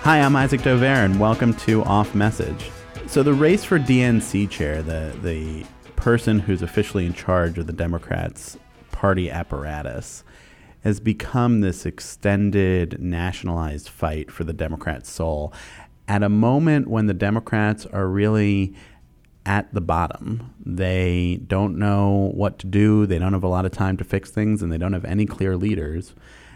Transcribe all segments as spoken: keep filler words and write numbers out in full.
Hi, I'm Isaac Dovere, and welcome to Off Message. So the race for D N C chair, the the person who's officially in charge of the Democrats' party apparatus, has become this extended, nationalized fight for the Democrats' soul at a moment when the Democrats are really at the bottom. They don't know what to do. They don't have a lot of time to fix things, and they don't have any clear leaders.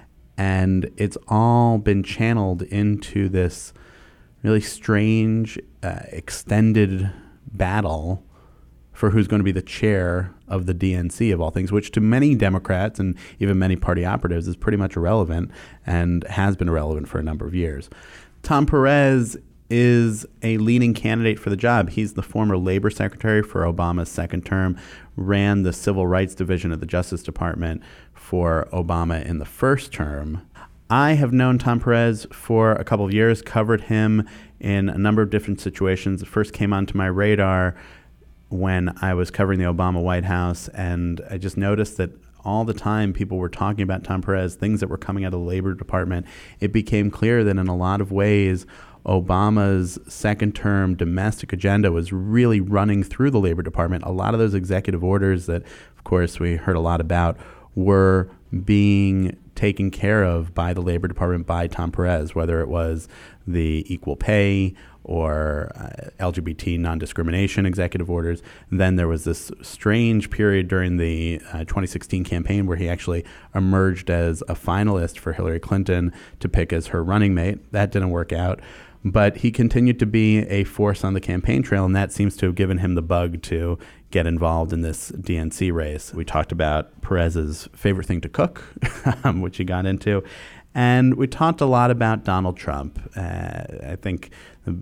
And it's all been channeled into this really strange, uh, extended battle for who's going to be the chair of the D N C of all things, which to many Democrats and even many party operatives is pretty much irrelevant and has been irrelevant for a number of years. Tom Perez is a leading candidate for the job. He's the former labor secretary for Obama's second term, ran the civil rights division of the Justice Department for Obama in the first term. I have known Tom Perez for a couple of years, covered him in a number of different situations. It first came onto my radar when I was covering the Obama White House, and I just noticed that all the time people were talking about Tom Perez, things that were coming out of the Labor Department. It became clear that in a lot of ways, Obama's second-term domestic agenda was really running through the Labor Department. A lot of those executive orders that, of course, we heard a lot about were being taken care of by the Labor Department, by Tom Perez, whether it was the equal pay or uh, L G B T non-discrimination executive orders. Then there was this strange period during the uh, twenty sixteen campaign where he actually emerged as a finalist for Hillary Clinton to pick as her running mate. That didn't work out. But he continued to be a force on the campaign trail, and that seems to have given him the bug to get involved in this D N C race. We talked about Perez's favorite thing to cook, which he got into, and we talked a lot about Donald Trump. Uh, I think the,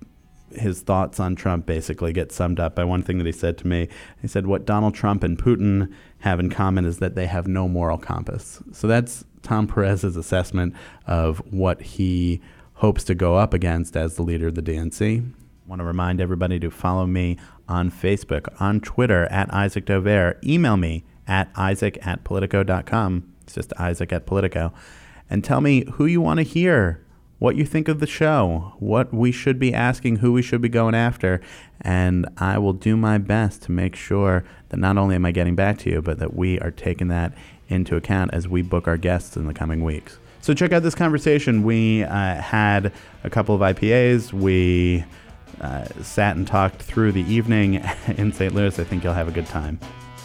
his thoughts on Trump basically get summed up by one thing that he said to me. He said, what Donald Trump and Putin have in common is that they have no moral compass. So that's Tom Perez's assessment of what he hopes to go up against as the leader of the D N C. I want to remind everybody to follow me on Facebook, on Twitter, at Isaac Dovere. Email me at isaac at politico dot com. It's just Isaac at Politico. And tell me who you want to hear, what you think of the show, what we should be asking, who we should be going after. And I will do my best to make sure that not only am I getting back to you, but that we are taking that into account as we book our guests in the coming weeks. So check out this conversation. We uh, had a couple of I P As. We uh, sat and talked through the evening in Saint Louis. I think you'll have a good time.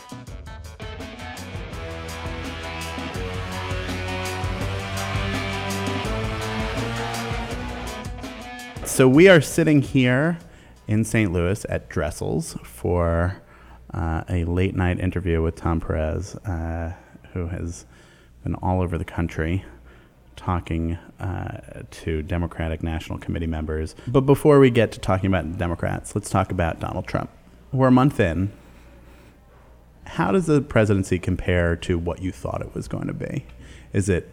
So we are sitting here in Saint Louis at Dressel's for uh, a late night interview with Tom Perez, uh, who has been all over the country talking uh, to Democratic National Committee members. But before we get to talking about Democrats, let's talk about Donald Trump. We're a month in. How does the presidency compare to what you thought it was going to be? Is it,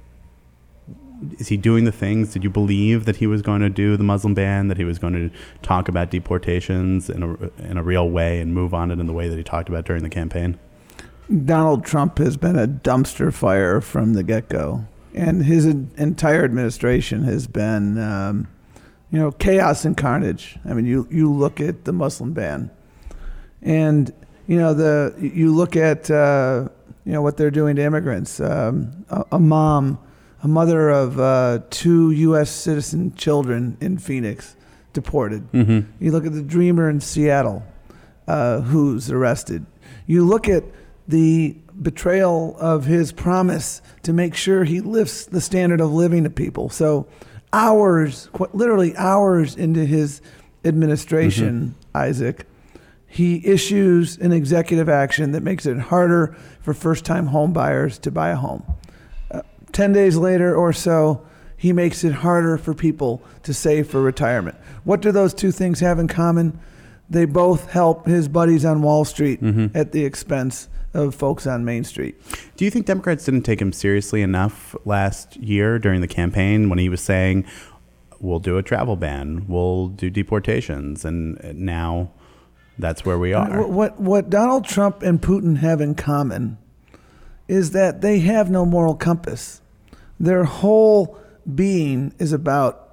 is he doing the things? Did you believe that he was going to do the Muslim ban, that he was going to talk about deportations in a, in a real way and move on it in the way that he talked about during the campaign? Donald Trump has been a dumpster fire from the get-go. And his entire administration has been, um, you know, chaos and carnage. I mean, you, you look at the Muslim ban, and you know the you look at uh, you know what they're doing to immigrants. Um, a, a mom, a mother of uh, two U S citizen children in Phoenix, deported. Mm-hmm. You look at the dreamer in Seattle, uh, who's arrested. You look at the betrayal of his promise to make sure he lifts the standard of living to people. So hours, literally hours into his administration, mm-hmm. Isaac, he issues an executive action that makes it harder for first-time home buyers to buy a home. Uh, Ten days later or so, he makes it harder for people to save for retirement. What do those two things have in common? They both help his buddies on Wall Street mm-hmm. at the expense of folks on Main Street. Do you think Democrats didn't take him seriously enough last year during the campaign when he was saying, we'll do a travel ban, we'll do deportations, and now that's where we are? What, what Donald Trump and Putin have in common is that they have no moral compass. Their whole being is about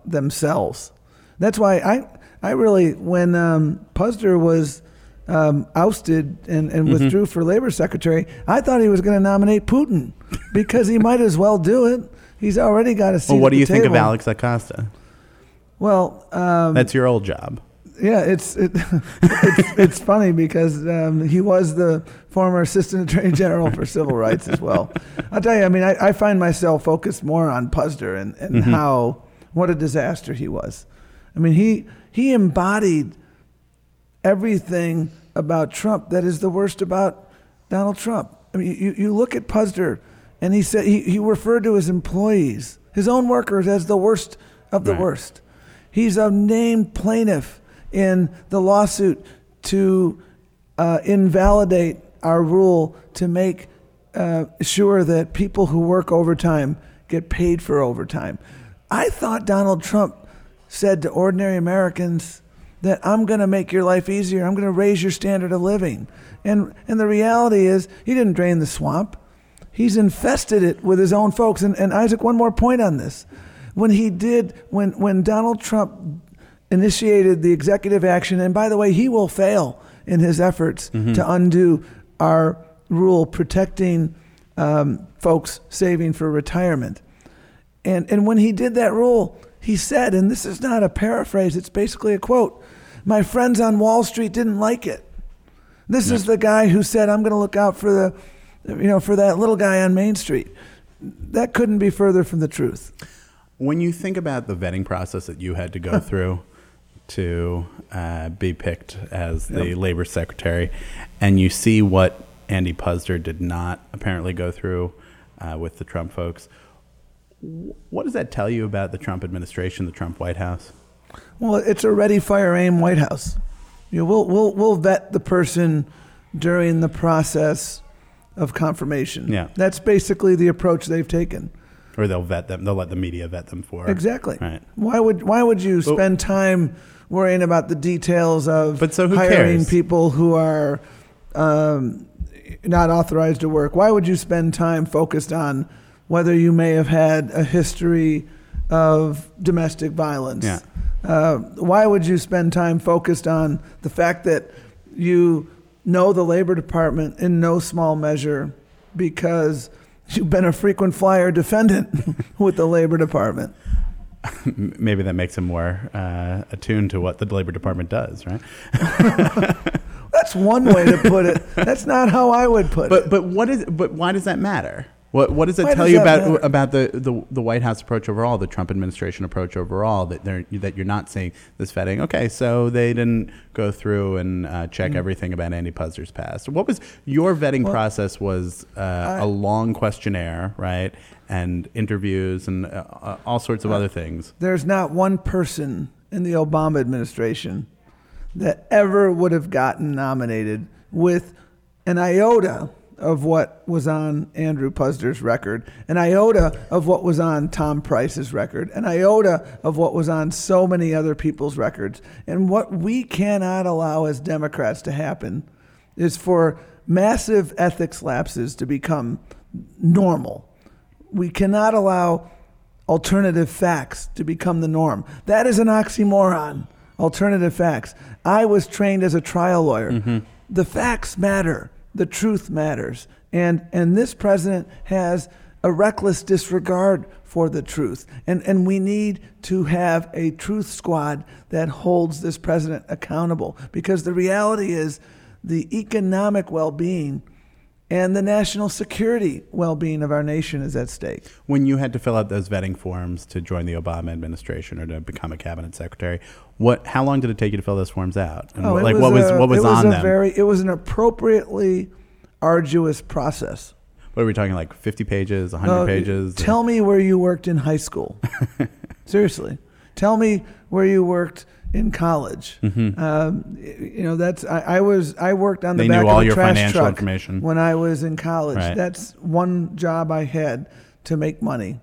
themselves. That's why I I really, when um, Puzder was um, ousted and, and mm-hmm. withdrew for labor secretary, I thought he was going to nominate Putin because he might as well do it. He's already got a seat. Well, what at do you the think table. of Alex Acosta? Well, um, that's your old job. Yeah, it's it, it's, it's funny because um, he was the former Assistant Attorney General for Civil Rights as well. I'll tell you, I mean, I, I find myself focused more on Puzder and, and mm-hmm. how, what a disaster he was. I mean, he he embodied everything about Trump that is the worst about Donald Trump. I mean, you, you look at Puzder, and he said he, he referred to his employees, his own workers, as the worst of the right. worst. He's a named plaintiff in the lawsuit to uh, invalidate our rule to make uh, sure that people who work overtime get paid for overtime. I thought Donald Trump said to ordinary Americans that I'm going to make your life easier. I'm going to raise your standard of living. And and the reality is he didn't drain the swamp. He's infested it with his own folks. And, and Isaac, one more point on this. When he did, when, when Donald Trump initiated the executive action, and by the way, he will fail in his efforts mm-hmm. to undo our rule protecting um, folks saving for retirement. And and when he did that rule, he said, and this is not a paraphrase, it's basically a quote, "My friends on Wall Street didn't like it." This yes. is the guy who said, "I'm going to look out for the, you know, for that little guy on Main Street." That couldn't be further from the truth. When you think about the vetting process that you had to go through to uh, be picked as the yep. labor secretary, and you see what Andy Puzder did not apparently go through uh, with the Trump folks, what does that tell you about the Trump administration, the Trump White House? Well, it's a ready, fire, aim White House. You know, we'll we'll we'll vet the person during the process of confirmation. Yeah, that's basically the approach they've taken. Or they'll vet them. They'll let the media vet them for. Exactly. Right. Why would Why would you spend but, time worrying about the details of but so who hiring cares? people who are um, not authorized to work? Why would you spend time focused on whether you may have had a history of domestic violence? Yeah. Uh, why would you spend time focused on the fact that you know the Labor Department in no small measure because you've been a frequent flyer defendant with the Labor Department? Maybe that makes him more uh, attuned to what the Labor Department does, right? That's one way to put it. That's not how I would put but, it. But what is? But why does that matter? What What does it Why tell does you that about matter? about the, the the White House approach overall, the Trump administration approach overall? That they're that you're not seeing this vetting. Okay, so they didn't go through and uh, check mm-hmm. everything about Andy Puzder's past. What was your vetting well, process? Was uh, I, a long questionnaire, right, and interviews and uh, all sorts of uh, other things. There's not one person in the Obama administration that ever would have gotten nominated with an iota of what was on Andrew Puzder's record, an iota of what was on Tom Price's record, an iota of what was on so many other people's records. And what we cannot allow as Democrats to happen is for massive ethics lapses to become normal. We cannot allow alternative facts to become the norm. That is an oxymoron, alternative facts. I was trained as a trial lawyer. Mm-hmm. The facts matter. The truth matters. And and this president has a reckless disregard for the truth. And and we need to have a truth squad that holds this president accountable, because the reality is the economic well-being and the national security well-being of our nation is at stake. When you had to fill out those vetting forms to join the Obama administration or to become a cabinet secretary, what? How long did it take you to fill those forms out? And oh, what, like was what was a, what was it was on a them? Very, it was an appropriately arduous process. What are we talking? Like fifty pages, one hundred no, pages? Tell me where you worked in high school. Seriously, tell me where you worked in college. Mm-hmm. Um, you know, that's I, I was I worked on the they back knew all of a your trash financial truck information when I was in college. Right. That's one job I had to make money,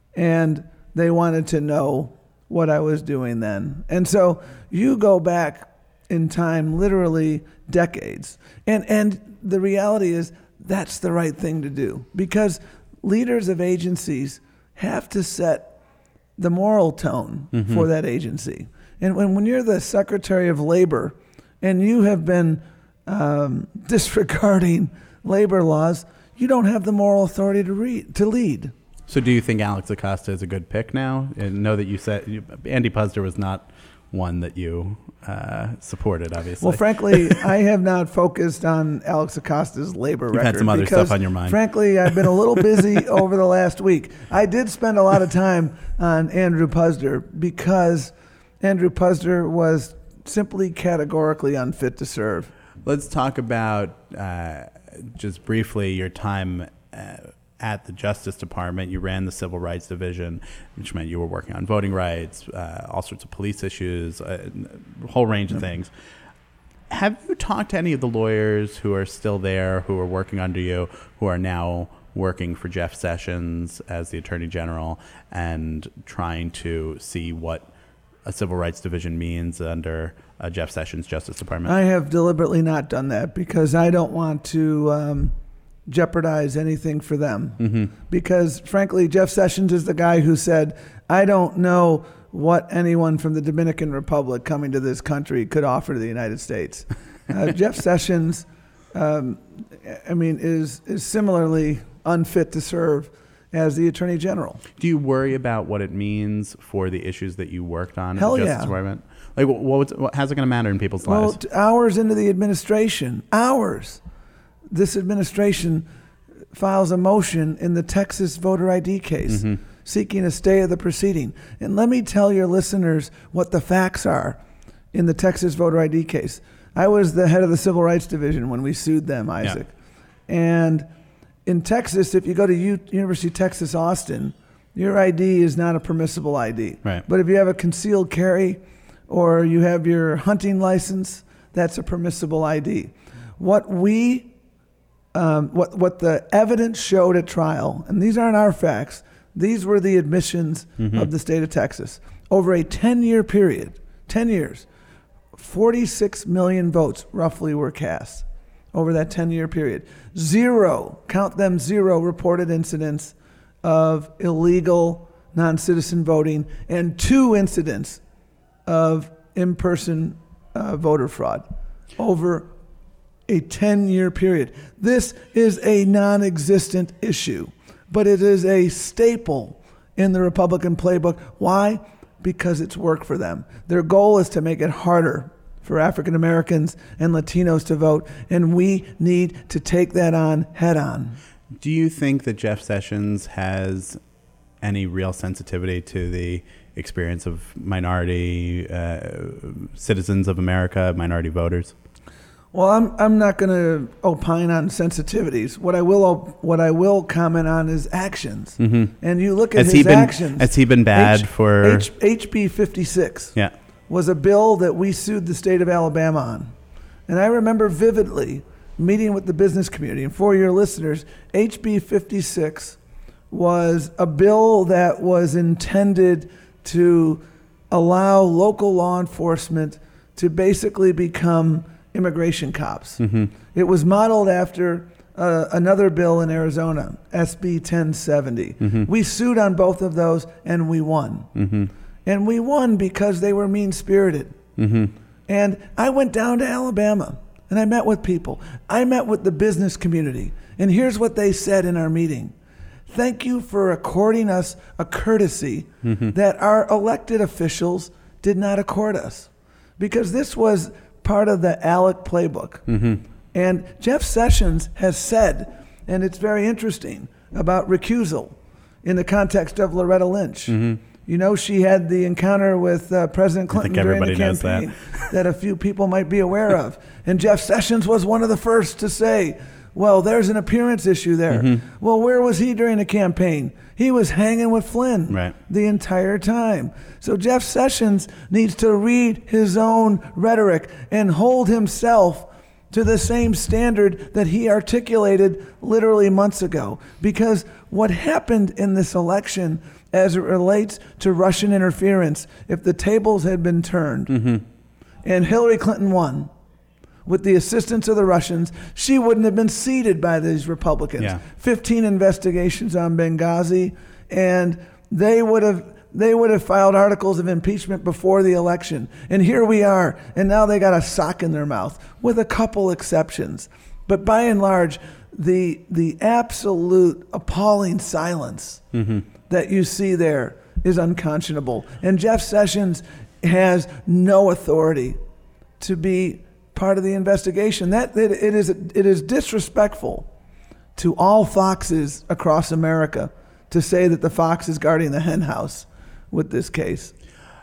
and they wanted to know what I was doing then. And so you go back in time, literally decades, and and the reality is that's the right thing to do, because leaders of agencies have to set the moral tone mm-hmm. for that agency. And when, when you're the Secretary of Labor and you have been um, disregarding labor laws, you don't have the moral authority to read, to lead. So do you think Alex Acosta is a good pick now? And know that you said Andy Puzder was not one that you uh, supported, obviously. Well, frankly, I have not focused on Alex Acosta's labor You've record. had some other because, stuff on your mind. Frankly, I've been a little busy over the last week. I did spend a lot of time on Andrew Puzder because Andrew Puzder was simply categorically unfit to serve. Let's talk about, uh, just briefly, your time uh, at the Justice Department. You ran the Civil Rights Division, which meant you were working on voting rights, uh, all sorts of police issues, a whole range of things. Have you talked to any of the lawyers who are still there, who are working under you, who are now working for Jeff Sessions as the Attorney General and trying to see what a Civil Rights Division means under uh, Jeff Sessions' Justice Department? I have deliberately not done that because I don't want to um, jeopardize anything for them. Mm-hmm. Because, frankly, Jeff Sessions is the guy who said, I don't know what anyone from the Dominican Republic coming to this country could offer to the United States. Uh, Jeff Sessions, um, I mean, is is similarly unfit to serve as the Attorney General. Do you worry about what it means for the issues that you worked on Hell at the Justice yeah. Department? Like, what, what's, what, how's it going to matter in people's Well, lives? t- hours into the administration, hours, this administration files a motion in the Texas voter I D case mm-hmm. seeking a stay of the proceeding. And let me tell your listeners what the facts are in the Texas voter I D case. I was the head of the Civil Rights Division when we sued them, Isaac. Yeah. And in Texas, if you go to U- University of Texas, Austin, your I D is not a permissible I D. Right. But if you have a concealed carry or you have your hunting license, that's a permissible I D. What we, um, what what the evidence showed at trial, and these aren't our facts, these were the admissions mm-hmm. of the state of Texas. Over a ten-year period, ten years, forty-six million votes roughly were cast over that ten-year period. Zero, count them zero, reported incidents of illegal non-citizen voting and two incidents of in-person uh, voter fraud over a ten-year period. This is a non-existent issue, but it is a staple in the Republican playbook. Why? Because it's worked for them. Their goal is to make it harder for African Americans and Latinos to vote, and we need to take that on head on. Do you think that Jeff Sessions has any real sensitivity to the experience of minority uh, citizens of America, minority voters? Well, I'm I'm not going to opine on sensitivities. What I will op- what I will comment on is actions. Mm-hmm. And you look at has his he been, actions. Has he been bad H- for H- HB fifty-six? Yeah. Was a bill that we sued the state of Alabama on. And I remember vividly meeting with the business community. And for your listeners, H B fifty-six was a bill that was intended to allow local law enforcement to basically become immigration cops. Mm-hmm. It was modeled after uh, another bill in Arizona, S B ten seventy. Mm-hmm. We sued on both of those and we won. Mm-hmm. And we won because they were mean-spirited. Mm-hmm. And I went down to Alabama and I met with people. I met with the business community. And here's what they said in our meeting. Thank you for according us a courtesy mm-hmm. that our elected officials did not accord us. Because this was part of the ALEC playbook. Mm-hmm. And Jeff Sessions has said, and it's very interesting, about recusal in the context of Loretta Lynch. Mm-hmm. You know, she had the encounter with uh, President Clinton during the campaign that. that a few people might be aware of. And Jeff Sessions was one of the first to say, well, there's an appearance issue there. Mm-hmm. Well, where was he during the campaign? He was hanging with Flynn right. the entire time. So Jeff Sessions needs to read his own rhetoric and hold himself to the same standard that he articulated literally months ago. Because what happened in this election as it relates to Russian interference, if the tables had been turned mm-hmm. and Hillary Clinton won, with the assistance of the Russians, she wouldn't have been seated by these Republicans. Yeah. fifteen investigations on Benghazi, and they would have they would have filed articles of impeachment before the election. And here we are, and now they got a sock in their mouth, with a couple exceptions. But by and large, the the absolute appalling silence mm-hmm. that you see there is unconscionable. And Jeff Sessions has no authority to be part of the investigation. That it, it is it is disrespectful to all foxes across America to say that the fox is guarding the hen house with this case.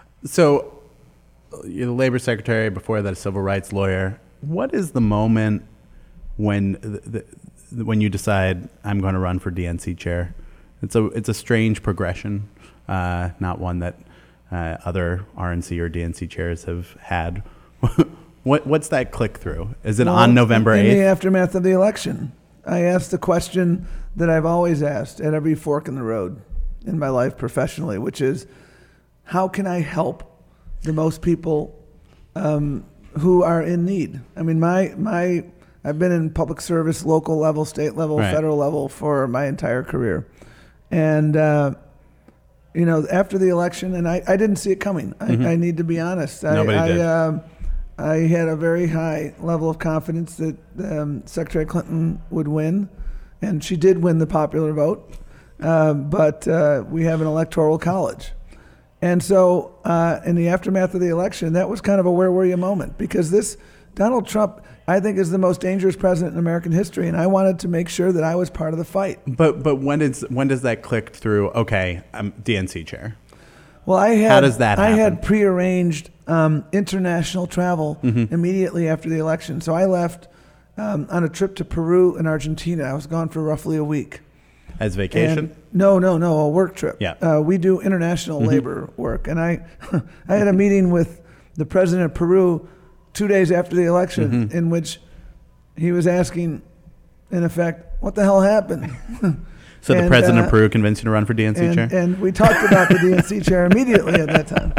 So, you're the labor secretary, before that a civil rights lawyer. What is the moment when the, the, when you decide I'm going to run for D N C chair? It's a it's a strange progression, uh, not one that uh, other R N C or D N C chairs have had. What what's that click through? Is it well, on November eighth? In the aftermath of the election, I asked the question that I've always asked at every fork in the road in my life professionally, which is, how can I help the most people um, who are in need? I mean, my my I've been in public service, local level, state level, right. federal level for my entire career. And, uh, you know, after the election, and I, I didn't see it coming. I, mm-hmm. I need to be honest. Nobody I, did. I, um, I had a very high level of confidence that um, Secretary Clinton would win, and she did win the popular vote. Uh, but uh, we have an electoral college. And so uh, in the aftermath of the election, that was kind of a where were you moment, because this Donald Trump, I think, is the most dangerous president in American history, and I wanted to make sure that I was part of the fight. But but when does when does that click through? Okay, I'm D N C chair. Well, I had how does that happen? I had prearranged um, international travel mm-hmm. immediately after the election, so I left um, on a trip to Peru and Argentina. I was gone for roughly a week. As vacation? And no, no, no, a work trip. Yeah. Uh, we do international mm-hmm. labor work, and I I had a meeting with the president of Peru two days after the election, mm-hmm. in which he was asking, in effect, what the hell happened? So and, the president uh, of Peru convinced you to run for D N C and, chair? And we talked about the D N C chair immediately at that time.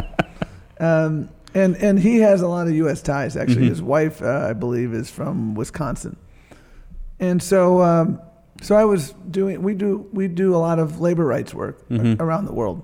Um, and, and he has a lot of U S ties, actually. Mm-hmm. His wife, uh, I believe, is from Wisconsin. And so um, so I was doing, we do, we do a lot of labor rights work mm-hmm. around the world.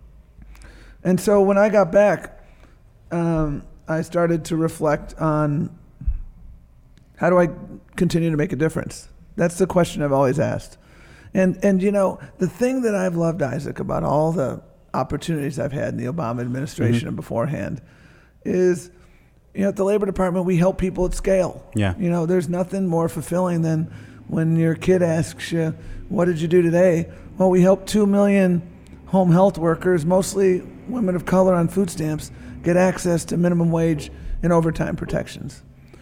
And so when I got back, um, I started to reflect on, how do I continue to make a difference? That's the question I've always asked. And, and you know, the thing that I've loved, Isaac, about all the opportunities I've had in the Obama administration mm-hmm. and beforehand is, you know, at the Labor Department, we help people at scale. Yeah. You know, there's nothing more fulfilling than when your kid asks you, what did you do today? Well, we helped two million home health workers, mostly women of color on food stamps, get access to minimum wage and overtime protections.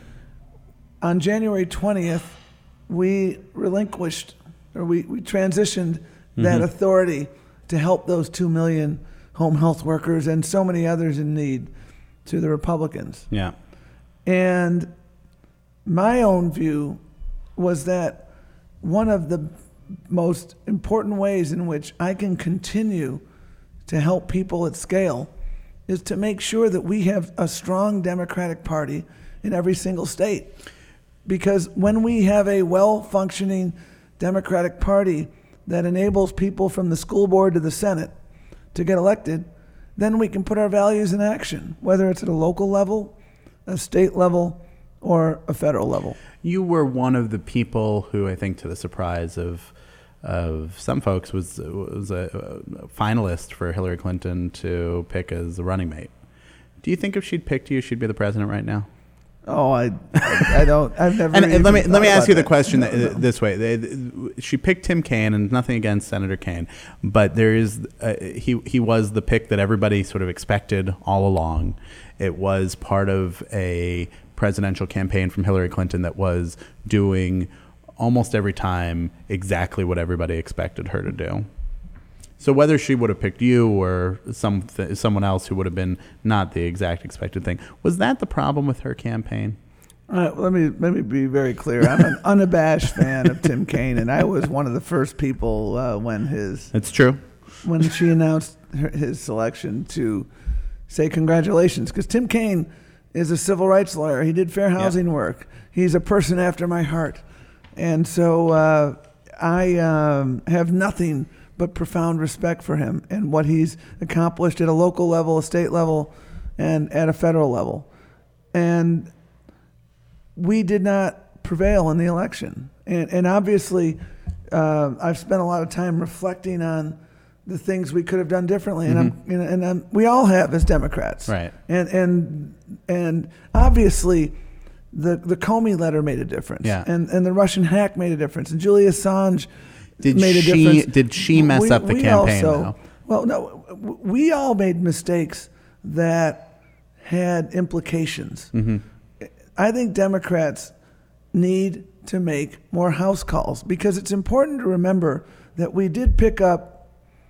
On January twentieth, we relinquished, or we, we transitioned mm-hmm. that authority to help those two million home health workers and so many others in need to the Republicans. Yeah. And my own view was that one of the most important ways in which I can continue to help people at scale is to make sure that we have a strong Democratic Party in every single state. Because when we have a well-functioning Democratic Party that enables people from the school board to the Senate to get elected, then we can put our values in action, whether it's at a local level, a state level, or a federal level. You were one of the people who, I think to the surprise of of some folks, was was a, a finalist for Hillary Clinton to pick as a running mate. Do you think if she'd picked you, she'd be the president right now? Oh, I, I, I don't. I've never. and, and let me let me ask you that. the question no, no. this way: they, she picked Tim Kaine, and nothing against Senator Kaine, but there is uh, he he was the pick that everybody sort of expected all along. It was part of a presidential campaign from Hillary Clinton that was doing almost every time exactly what everybody expected her to do. So whether she would have picked you or some someone else who would have been not the exact expected thing, was that the problem with her campaign? Uh, let me let me be very clear. I'm an unabashed fan of Tim Kaine, and I was one of the first people uh, when his it's true when she announced her, his selection to say congratulations, because Tim Kaine is a civil rights lawyer. He did fair housing yep. work. He's a person after my heart, and so uh, I um, have nothing but profound respect for him and what he's accomplished at a local level, a state level, and at a federal level. And we did not prevail in the election. And, and obviously, uh, I've spent a lot of time reflecting on the things we could have done differently, and mm-hmm. I'm, you know, and I'm, we all have as Democrats. Right. And and and obviously, the the Comey letter made a difference. Yeah. And and the Russian hack made a difference. And Julia Assange did made a she, difference. Did she mess we, up the we campaign? Also, though? Well, no, we all made mistakes that had implications. Mm-hmm. I think Democrats need to make more House calls, because it's important to remember that we did pick up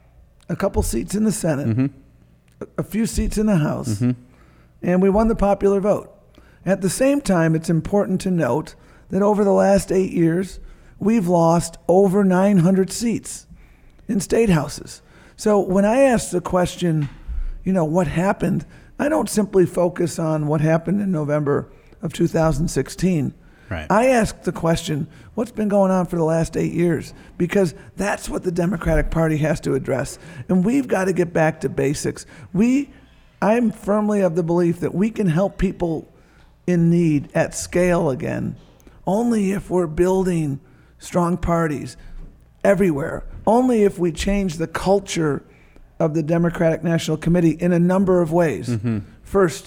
a couple seats in the Senate, mm-hmm. a, a few seats in the House, mm-hmm. and we won the popular vote. At the same time, it's important to note that over the last eight years, we've lost over nine hundred seats in state houses. So when I ask the question, you know, what happened, I don't simply focus on what happened in November of two thousand sixteen. Right. I ask the question, what's been going on for the last eight years? Because that's what the Democratic Party has to address. And we've got to get back to basics. We, I'm firmly of the belief that we can help people in need at scale again only if we're building strong parties everywhere, only if we change the culture of the Democratic National Committee in a number of ways. Mm-hmm. First,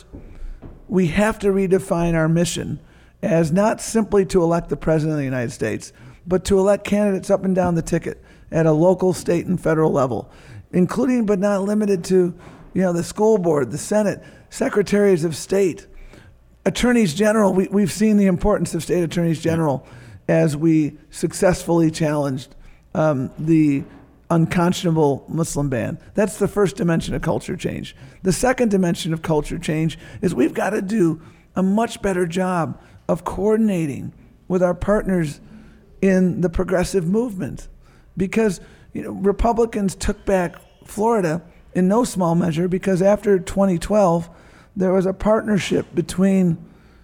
we have to redefine our mission as not simply to elect the President of the United States, but to elect candidates up and down the ticket at a local, state, and federal level, including but not limited to, you know, the school board, the Senate, secretaries of state, attorneys general. We, we've seen the importance of state attorneys general as we successfully challenged um, the unconscionable Muslim ban. That's the first dimension of culture change. The second dimension of culture change is we've got to do a much better job of coordinating with our partners in the progressive movement, because you know Republicans took back Florida in no small measure because after twenty twelve there was a partnership between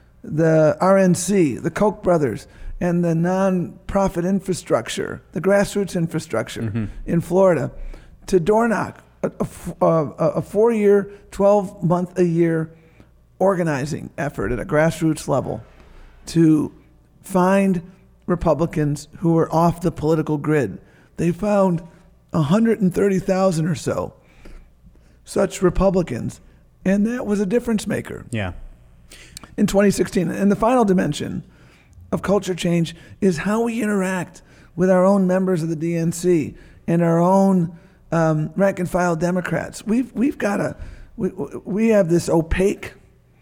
the R N C, the Koch brothers, and the non-profit infrastructure, the grassroots infrastructure mm-hmm. in Florida, to door knock a, a, a, a four-year, twelve-month-a-year organizing effort at a grassroots level to find Republicans who were off the political grid. They found one hundred thirty thousand or so such Republicans, and that was a difference maker. Yeah. In twenty sixteen. And the final dimension of culture change is how we interact with our own members of the D N C and our own um, rank and file Democrats. We've we've got a we we have this opaque,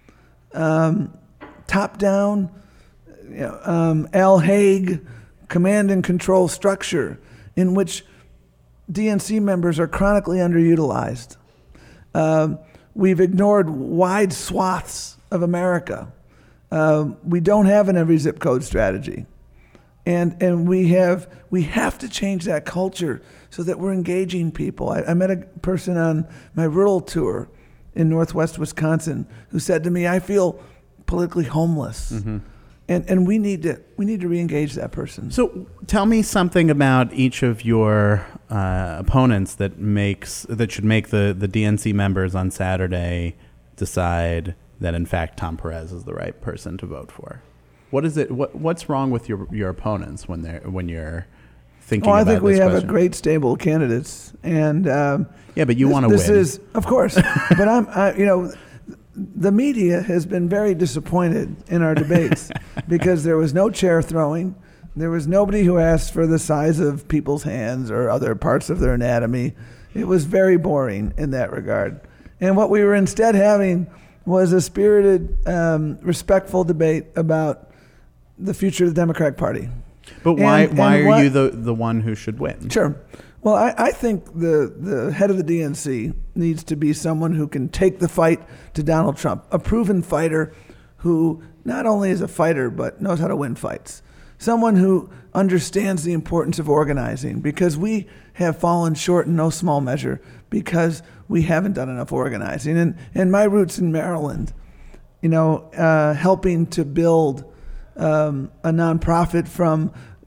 um, top down, you know, um, Al Haig command and control structure in which D N C members are chronically underutilized. Um, we've ignored wide swaths of America. Uh, we don't have an every zip code strategy, and and we have we have to change that culture so that we're engaging people. I, I met a person on my rural tour in Northwest Wisconsin who said to me, "I feel politically homeless," mm-hmm. and and we need to we need to reengage that person. So tell me something about each of your uh, opponents that makes that should make the the D N C members on Saturday decide that in fact Tom Perez is the right person to vote for. What is it? What what's wrong with your your opponents when they're when you're thinking oh, about this I think we this have question? a great stable of candidates, and um, yeah, but you want to win. This is, of course, but I'm I, you know, the media has been very disappointed in our debates because there was no chair throwing, there was nobody who asked for the size of people's hands or other parts of their anatomy. It was very boring in that regard, and what we were instead having was a spirited, um, respectful debate about the future of the Democratic Party. But why and, why and are what, you the, the one who should win? Sure. Well, I, I think the, the head of the D N C needs to be someone who can take the fight to Donald Trump, a proven fighter who not only is a fighter but knows how to win fights. Someone who understands the importance of organizing, because we have fallen short in no small measure because we haven't done enough organizing. And, and my roots in Maryland, you know, uh, helping to build um, a nonprofit from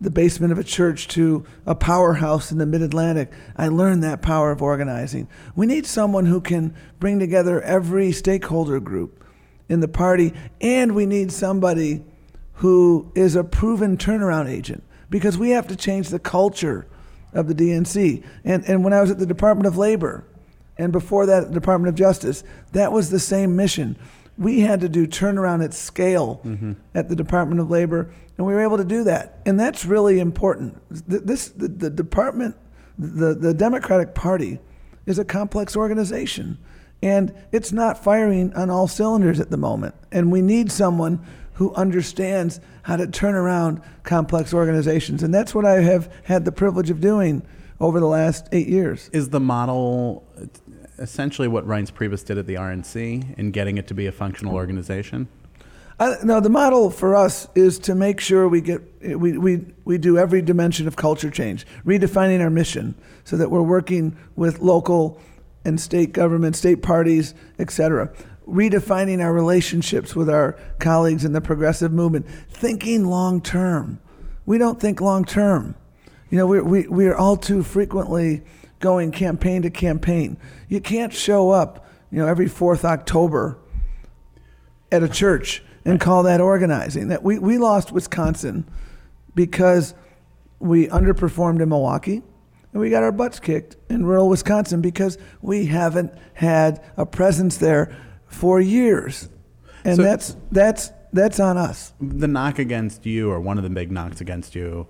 the basement of a church to a powerhouse in the Mid-Atlantic. I learned that power of organizing. We need someone who can bring together every stakeholder group in the party, and we need somebody who is a proven turnaround agent, because we have to change the culture of the D N C. And and when I was at the Department of Labor, and before that, the Department of Justice, that was the same mission. We had to do turnaround at scale mm-hmm. at the Department of Labor, and we were able to do that. And that's really important. This the, the department, the, the Democratic Party is a complex organization, and it's not firing on all cylinders at the moment. And we need someone who understands how to turn around complex organizations. And that's what I have had the privilege of doing over the last eight years. Is the model essentially what Reince Priebus did at the R N C in getting it to be a functional organization? Uh, no, the model for us is to make sure we get we, we, we do every dimension of culture change, redefining our mission so that we're working with local and state government, state parties, et cetera, redefining our relationships with our colleagues in the progressive movement, thinking long term. We don't think long term. You know, we we we are all too frequently going campaign to campaign. You can't show up, you know, every fourth October at a church and call that organizing. That we, we lost Wisconsin because we underperformed in Milwaukee, and we got our butts kicked in rural Wisconsin because we haven't had a presence there for years. And so that's that's that's on us. The knock against you, or one of the big knocks against you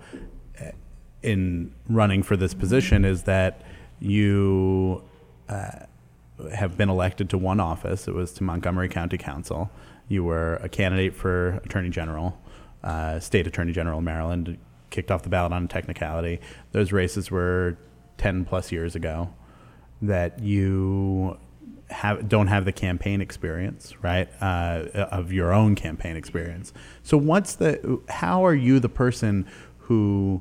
in running for this position, is that you uh, have been elected to one office. It was to Montgomery County Council. You were a candidate for Attorney General, uh, State Attorney General in Maryland, kicked off the ballot on a technicality. Those races were ten plus years ago. That you have don't have the campaign experience, right, uh, of your own campaign experience. So what's the, how are you the person who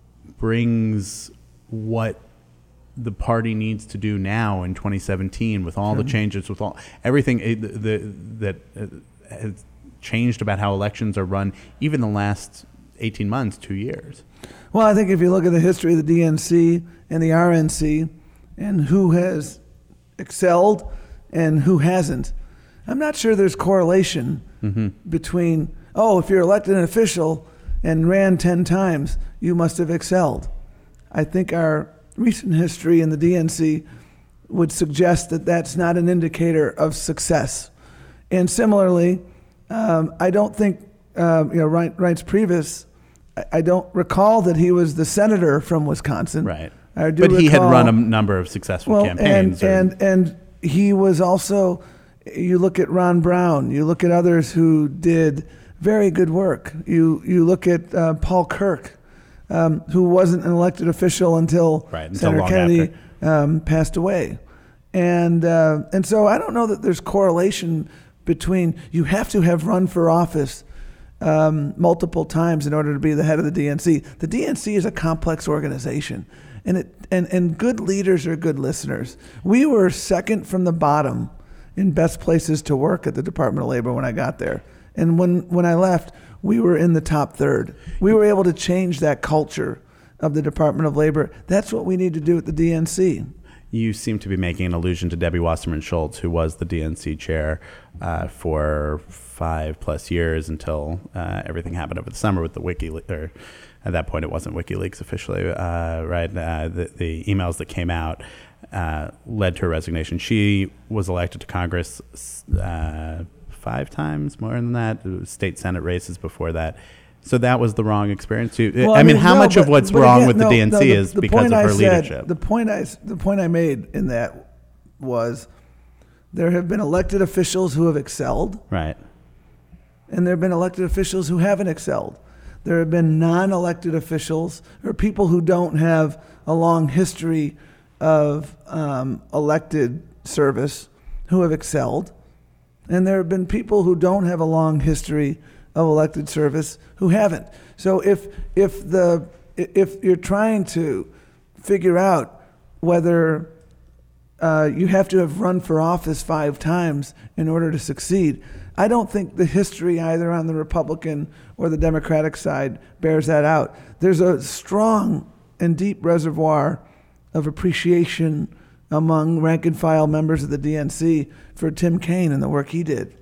brings what the party needs to do now in twenty seventeen with all mm-hmm. the changes, with all everything the, the, that has changed about how elections are run, even the last eighteen months, two years? Well, I think if you look at the history of the D N C and the R N C and who has excelled and who hasn't, I'm not sure there's correlation mm-hmm. between, oh, if you're elected an official and ran ten times, you must have excelled. I think our recent history in the D N C would suggest that that's not an indicator of success. And similarly, um, I don't think, um, you know, Reince Priebus, I, I don't recall that he was the senator from Wisconsin. Right. I do but he recall, had run a number of successful well, campaigns. And, and, and he was also, you look at Ron Brown, you look at others who did very good work. You, you look at uh, Paul Kirk, Um, who wasn't an elected official until, right, until Senator Kennedy um, passed away. And uh, and so I don't know that there's correlation between, you have to have run for office um, multiple times in order to be the head of the D N C. The D N C is a complex organization, and it and, and good leaders are good listeners. We were second from the bottom in best places to work at the Department of Labor when I got there. And when, when I left, we were in the top third. We were able to change that culture of the Department of Labor. That's what we need to do at the D N C. You seem to be making an allusion to Debbie Wasserman Schultz, who was the D N C chair uh, for five plus years until uh, everything happened over the summer with the WikiLeaks. Or at that point, it wasn't WikiLeaks officially, uh, right? Uh, the, the emails that came out uh, led to her resignation. She was elected to Congress Uh, five times, more than that, state Senate races before that. So that was the wrong experience. You, well, I, I mean, mean, how no, much but, of what's but wrong again, with the no, D N C no, the, is the because of her I said, leadership? The point I the point I made in that was there have been elected officials who have excelled, right, and there have been elected officials who haven't excelled. There have been non-elected officials or people who don't have a long history of um, elected service who have excelled. And there have been people who don't have a long history of elected service who haven't. So if if the if you're trying to figure out whether uh, you have to have run for office five times in order to succeed, I don't think the history either on the Republican or the Democratic side bears that out. There's a strong and deep reservoir of appreciation among rank and file members of the D N C for Tim Kaine and the work he did.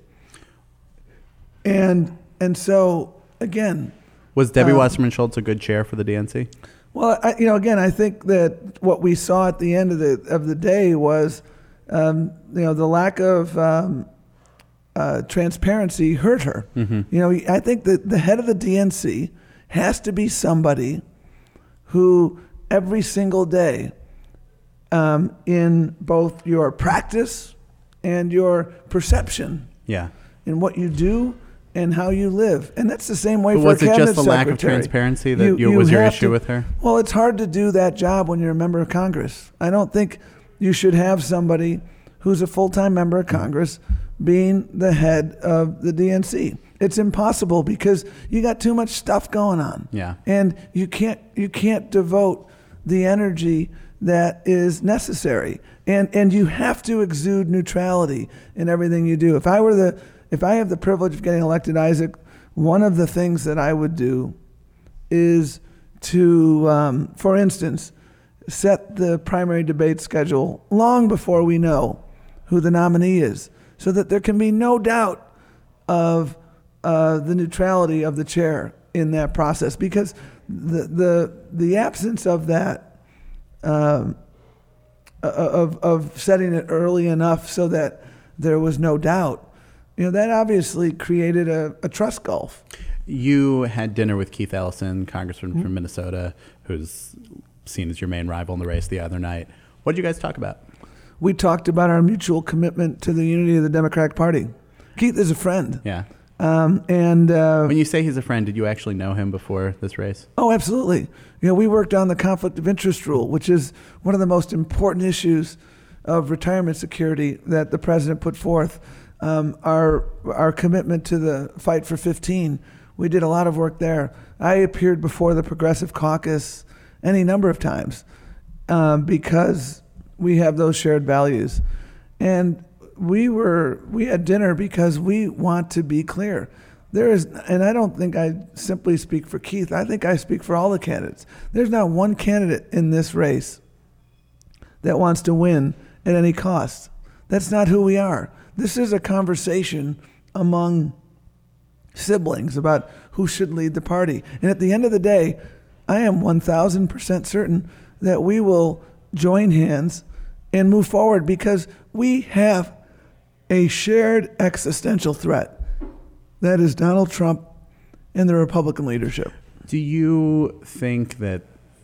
And and so, again... Was Debbie um, Wasserman Schultz a good chair for the D N C? Well, I, you know, again, I think that what we saw at the end of the of the day was, um, you know, the lack of um, uh, transparency hurt her. Mm-hmm. You know, I think that the head of the D N C has to be somebody who every single day, um, in both your practice and your perception, Yeah. in what you do and how you live. And that's the same way But for was a it cabinet just the lack of secretary. transparency that You- you, you was your have issue to- with her? Well, it's hard to do that job when you're a member of Congress. I don't think you should have somebody who's a full-time member of Congress being the head of the D N C. It's impossible because you got too much stuff going on. Yeah. And you can't you can't devote the energy that is necessary. And and you have to exude neutrality in everything you do. If I were the if I have the privilege of getting elected, Isaac, one of the things that I would do is to, um, for instance, set the primary debate schedule long before we know who the nominee is, so that there can be no doubt of uh, the neutrality of the chair in that process. Because the the the absence of that, um, of of setting it early enough so that there was no doubt, you know, that obviously created a, a trust gulf. You had dinner with Keith Ellison, congressman mm-hmm. from Minnesota, who's seen as your main rival in the race the other night. What did you guys talk about? We talked about our mutual commitment to the unity of the Democratic Party. Keith is a friend. Yeah. Um, and uh, when you say he's a friend, did you actually know him before this race? Oh, absolutely. You know, we worked on the conflict of interest rule, which is one of the most important issues of retirement security that the president put forth. Um, our our commitment to the fight for fifteen, we did a lot of work there. I appeared before the Progressive Caucus any number of times um, because we have those shared values. And we were we had dinner because we want to be clear. There is, and I don't think I simply speak for Keith, I think I speak for all the candidates. There's not one candidate in this race that wants to win at any cost. That's not who we are. This is a conversation among siblings about who should lead the party. And at the end of the day, I am one thousand percent certain that we will join hands and move forward because we have a shared existential threat. That is Donald Trump and the Republican leadership. Do you think that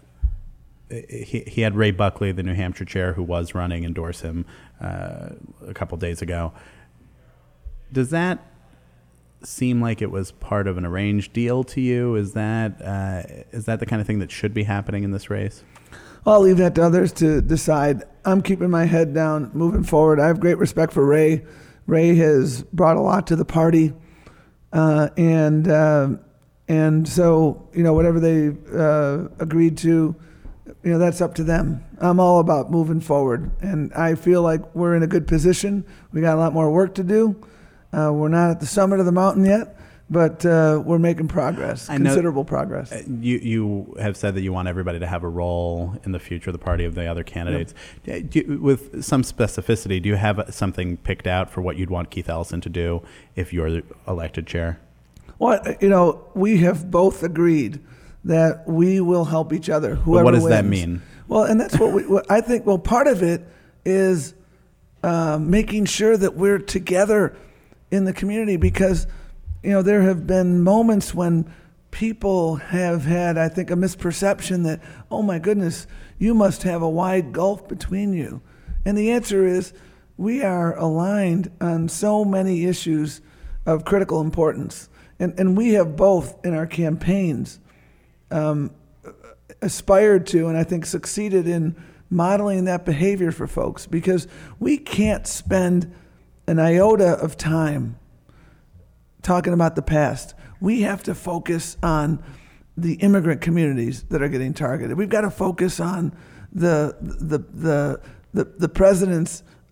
he, he had Ray Buckley, the New Hampshire chair, who was running, endorse him uh, a couple days ago? Does that seem like it was part of an arranged deal to you? Is that uh, is that the kind of thing that should be happening in this race? I'll leave that to others to decide. I'm keeping my head down, moving forward. I have great respect for Ray. Ray has brought a lot to the party, uh, and uh, and so you know whatever they uh, agreed to, you know that's up to them. I'm all about moving forward, and I feel like we're in a good position. We got a lot more work to do. Uh, we're not at the summit of the mountain yet, but uh, we're making progress, I know, considerable progress. You you have said that you want everybody to have a role in the future of the party of the other candidates. Yep. Do you, with some specificity, do you have something picked out for what you'd want Keith Ellison to do if you're elected chair? Well, you know, we have both agreed that we will help each other. Whoever But what does wins. that mean? Well, and that's what we. What I think. Well, part of it is uh, making sure that we're together in the community because, you know, there have been moments when people have had, I think, a misperception that, oh my goodness, you must have a wide gulf between you. And the answer is we are aligned on so many issues of critical importance. And, and we have both in our campaigns um, aspired to, and I think succeeded in modeling that behavior for folks because we can't spend an iota of time talking about the past. We have to focus on the immigrant communities that are getting targeted. We've got to focus on the the the the, the president's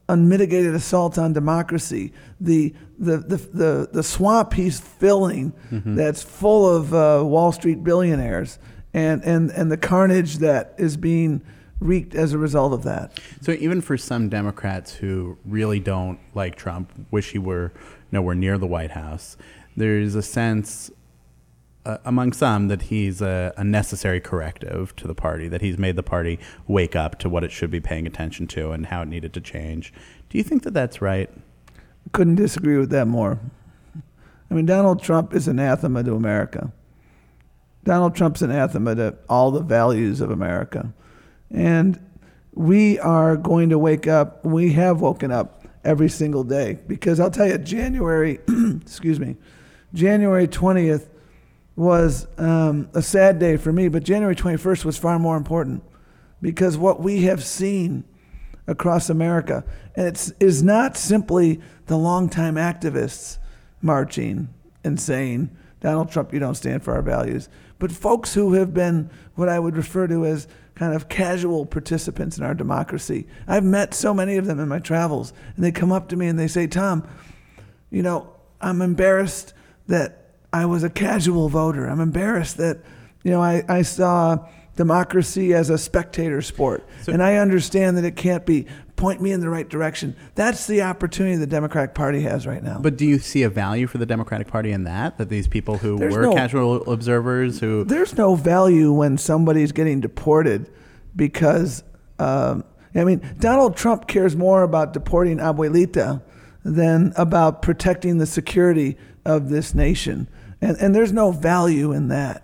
unmitigated assault on democracy, the the the the, the swamp he's filling mm-hmm. that's full of uh, Wall Street billionaires, and, and, and the carnage that is being wreaked as a result of that. So even for some Democrats who really don't like Trump, wish he were nowhere near the White House, there's a sense Uh, among some that he's a, a necessary corrective to the party, that he's made the party wake up to what it should be paying attention to and how it needed to change. Do you think that that's right? Couldn't disagree with that more. I mean, Donald Trump is anathema to America. Donald Trump's anathema to all the values of America. And we are going to wake up, we have woken up every single day. Because I'll tell you, January, excuse me, January twentieth was um, a sad day for me, but January twenty-first was far more important, because what we have seen across America, and it's is not simply the longtime activists marching and saying, Donald Trump, you don't stand for our values, but folks who have been what I would refer to as kind of casual participants in our democracy. I've met so many of them in my travels, and they come up to me and they say, Tom, you know, I'm embarrassed that I was a casual voter. I'm embarrassed that, you know, I, I saw democracy as a spectator sport. So, and I understand that it can't be. Point me in the right direction. That's the opportunity the Democratic Party has right now. But do you see a value for the Democratic Party in that? That these people who there's were no, casual observers who... There's no value when somebody's getting deported because, um, I mean, Donald Trump cares more about deporting Abuelita than about protecting the security of this nation. And and there's no value in that.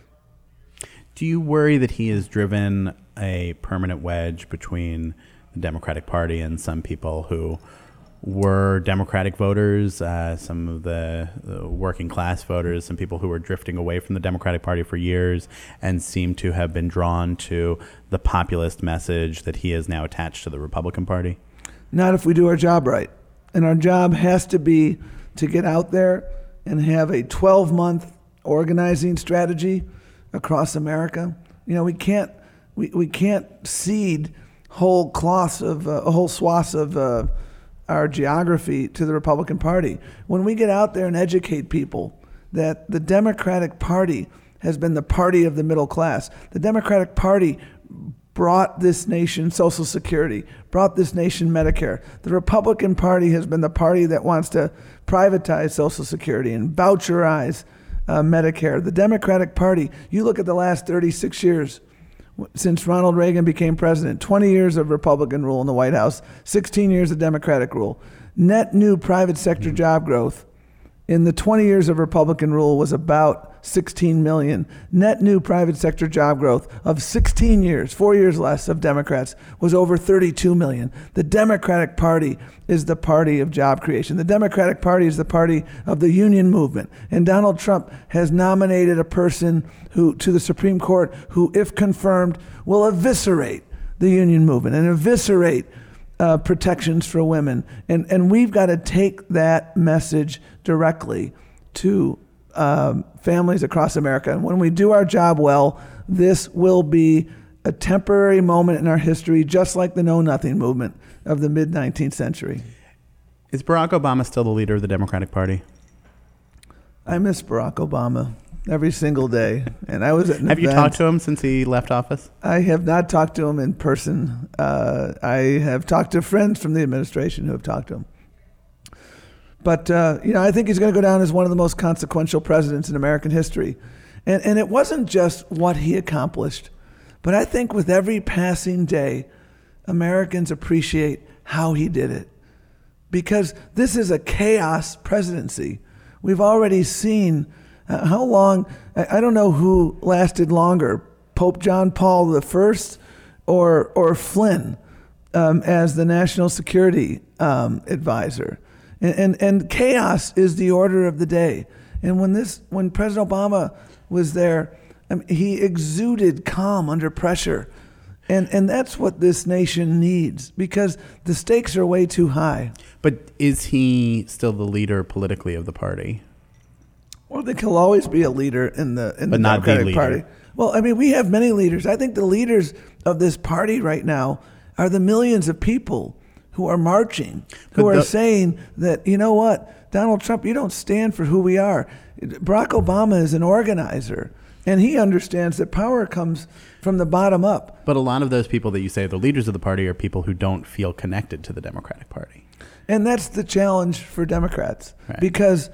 Do you worry that he has driven a permanent wedge between the Democratic Party and some people who were Democratic voters, uh, some of the, the working class voters, some people who were drifting away from the Democratic Party for years and seem to have been drawn to the populist message that he has now attached to the Republican Party? Not if we do our job right. And our job has to be to get out there and have a twelve-month organizing strategy across America. You know, we can't we, we can't cede whole cloths of uh, whole swaths of uh, our geography to the Republican Party. When we get out there and educate people that the Democratic Party has been the party of the middle class, the Democratic Party brought this nation Social Security, brought this nation Medicare. The Republican Party has been the party that wants to privatize Social Security and voucherize uh, Medicare. The Democratic Party, you look at the last thirty-six years since Ronald Reagan became president, twenty years of Republican rule in the White House, sixteen years of Democratic rule. Net new private sector job growth in the twenty years of Republican rule was about sixteen million. Net new private sector job growth of sixteen years, four years less of Democrats, was over thirty-two million. The Democratic Party is the party of job creation. The Democratic Party is the party of the union movement. And Donald Trump has nominated a person who to the Supreme Court who, if confirmed, will eviscerate the union movement and eviscerate Uh, protections for women. And and we've got to take that message directly to um, families across America. And when we do our job well, this will be a temporary moment in our history, just like the Know Nothing movement of the mid-nineteenth century. Is Barack Obama still the leader of the Democratic Party? I miss Barack Obama every single day. And I was at an Have you event. talked to him since he left office? I have not talked to him in person. Uh, I have talked to friends from the administration who have talked to him. But, uh, you know, I think he's going to go down as one of the most consequential presidents in American history. And, and it wasn't just what he accomplished, but I think with every passing day, Americans appreciate how he did it. Because this is a chaos presidency. We've already seen Uh, how long, I, I don't know who lasted longer, Pope John Paul the First or or Flynn um, as the national security um, advisor. And, and and chaos is the order of the day. And when this when President Obama was there, I mean, he exuded calm under pressure. And and that's what this nation needs, because the stakes are way too high. But is he still the leader politically of the party? Well, there can always be a leader in the in but the not Democratic the leader. Party. Well, I mean, we have many leaders. I think the leaders of this party right now are the millions of people who are marching, who But are the- saying that, you know what, Donald Trump, you don't stand for who we are. Barack Obama is an organizer, and he understands that power comes from the bottom up. But a lot of those people that you say are the leaders of the party are people who don't feel connected to the Democratic Party. And that's the challenge for Democrats, Right. because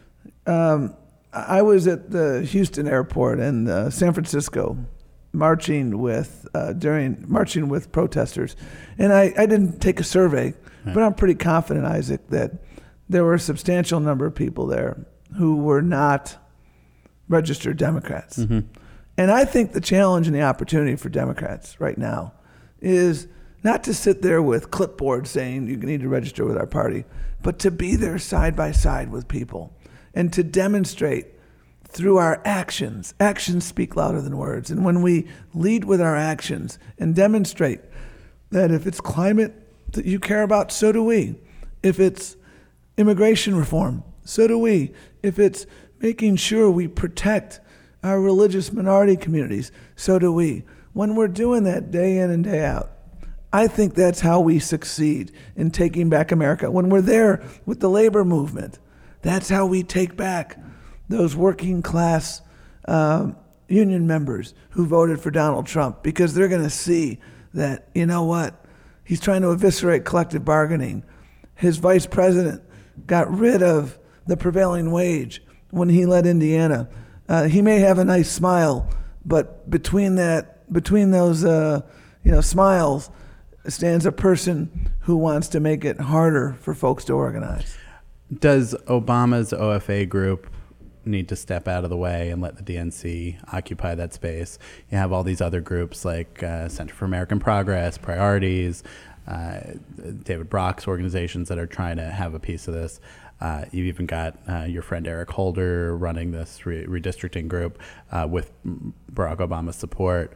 um, I was at the Houston airport and uh, San Francisco marching with uh, during marching with protesters, and I, I didn't take a survey, Right. but I'm pretty confident, Isaac, that there were a substantial number of people there who were not registered Democrats. Mm-hmm. And I think the challenge and the opportunity for Democrats right now is not to sit there with clipboards saying you need to register with our party, but to be there side by side with people and to demonstrate through our actions. Actions speak louder than words. And when we lead with our actions and demonstrate that if it's climate that you care about, so do we. If it's immigration reform, so do we. If it's making sure we protect our religious minority communities, so do we. When we're doing that day in and day out, I think that's how we succeed in taking back America. When we're there with the labor movement, that's how we take back those working class um, union members who voted for Donald Trump, because they're going to see that, you know what, he's trying to eviscerate collective bargaining. His vice president got rid of the prevailing wage when he led Indiana. Uh, he may have a nice smile, but between that, between those, uh, you know, smiles, stands a person who wants to make it harder for folks to organize. Does Obama's O F A group need to step out of the way and let the D N C occupy that space? You have all these other groups like uh, Center for American Progress, Priorities, uh, David Brock's organizations that are trying to have a piece of this. Uh, you've even got uh, your friend Eric Holder running this re- redistricting group uh, with Barack Obama's support.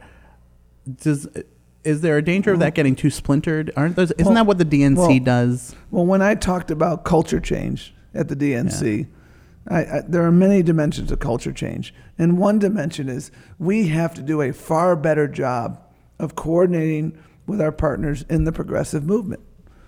Does is there a danger of that getting too splintered? Aren't those? Isn't Well, that what the D N C well, does? Well, when I talked about culture change at the D N C, I, I, there are many dimensions of culture change. And one dimension is we have to do a far better job of coordinating with our partners in the progressive movement.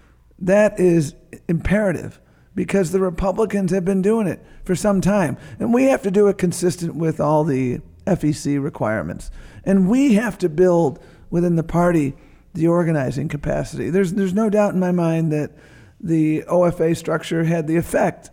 That is imperative, because the Republicans have been doing it for some time. And we have to do it consistent with all the F E C requirements. And we have to build within the party the organizing capacity. There's there's no doubt in my mind that the O F A structure had the effect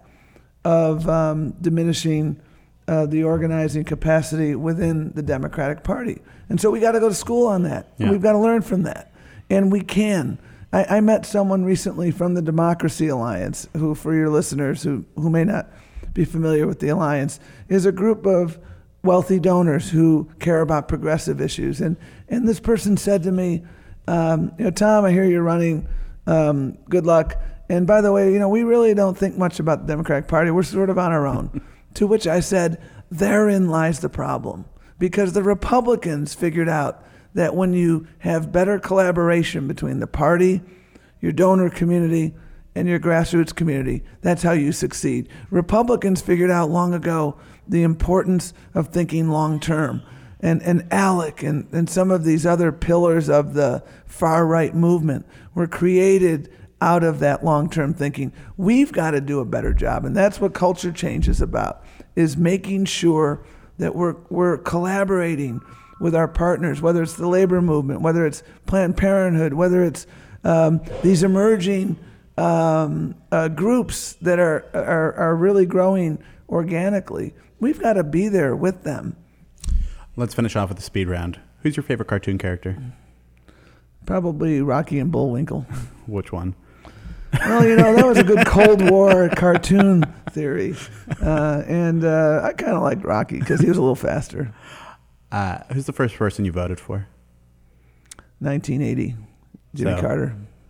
of um, diminishing uh, the organizing capacity within the Democratic Party. And so we got to go to school on that. Yeah. We've got to learn from that. And we can. I, I met someone recently from the Democracy Alliance, who, for your listeners who, who may not be familiar with the Alliance, is a group of wealthy donors who care about progressive issues. And and this person said to me, um, you know, Tom, I hear you're running. Um, good luck. And by the way, you know, we really don't think much about the Democratic Party. We're sort of on our own. To which I said, therein lies the problem. Because the Republicans figured out that when you have better collaboration between the party, your donor community, and your grassroots community, that's how you succeed. Republicans figured out long ago the importance of thinking long term. And and ALEC and, and some of these other pillars of the far-right movement were created out of that long-term thinking. We've got to do a better job, and that's what culture change is about, is making sure that we're we're collaborating with our partners, whether it's the labor movement, whether it's Planned Parenthood, whether it's um, these emerging um, uh, groups that are, are are really growing organically. We've got to be there with them. Let's finish off with the speed round. Who's your favorite cartoon character? Probably Rocky and Bullwinkle. Which one? Well, you know, that was a good Cold War cartoon theory. Uh, and uh, I kind of liked Rocky because he was a little faster. Uh, who's the first person you voted for? nineteen eighty, Jimmy So- Carter.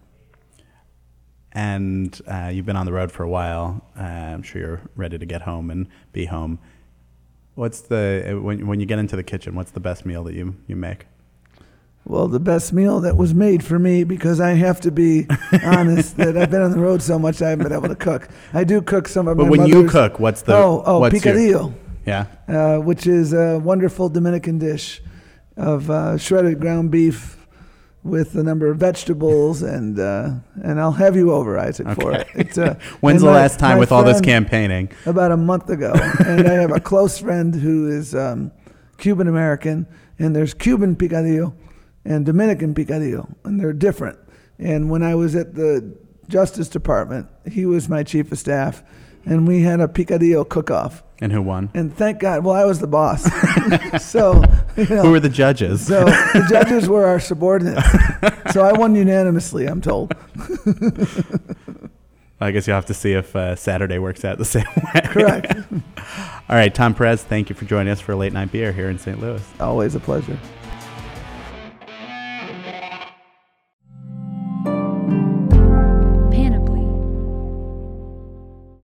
And uh, you've been on the road for a while. Uh, I'm sure you're ready to get home and be home. What's the when when you get into the kitchen? What's the best meal that you you make? Well, the best meal that was made for me, because I have to be honest that I've been on the road so much I haven't been able to cook. I do cook some of But my when you mother's- cook, what's the oh oh what's your- picadillo, yeah? uh, which is a wonderful Dominican dish of uh, shredded ground beef with the number of vegetables, and uh, and I'll have you over, Isaac, for Okay. it. It's, uh, When's and the my- last time my with all this friend- campaigning? About a month ago. And I have a close friend who is um, Cuban American, and there's Cuban picadillo and Dominican picadillo, and they're different. And when I was at the Justice Department, he was my chief of staff, and we had a picadillo cook-off. And who won? And thank God, well, I was the boss. so, you know, Who were the judges? so the judges were our subordinates. So I won unanimously, I'm told. I guess you'll have to see if uh, Saturday works out the same way. Correct. All right, Tom Perez, thank you for joining us for a late night beer here in Saint Louis. Always a pleasure.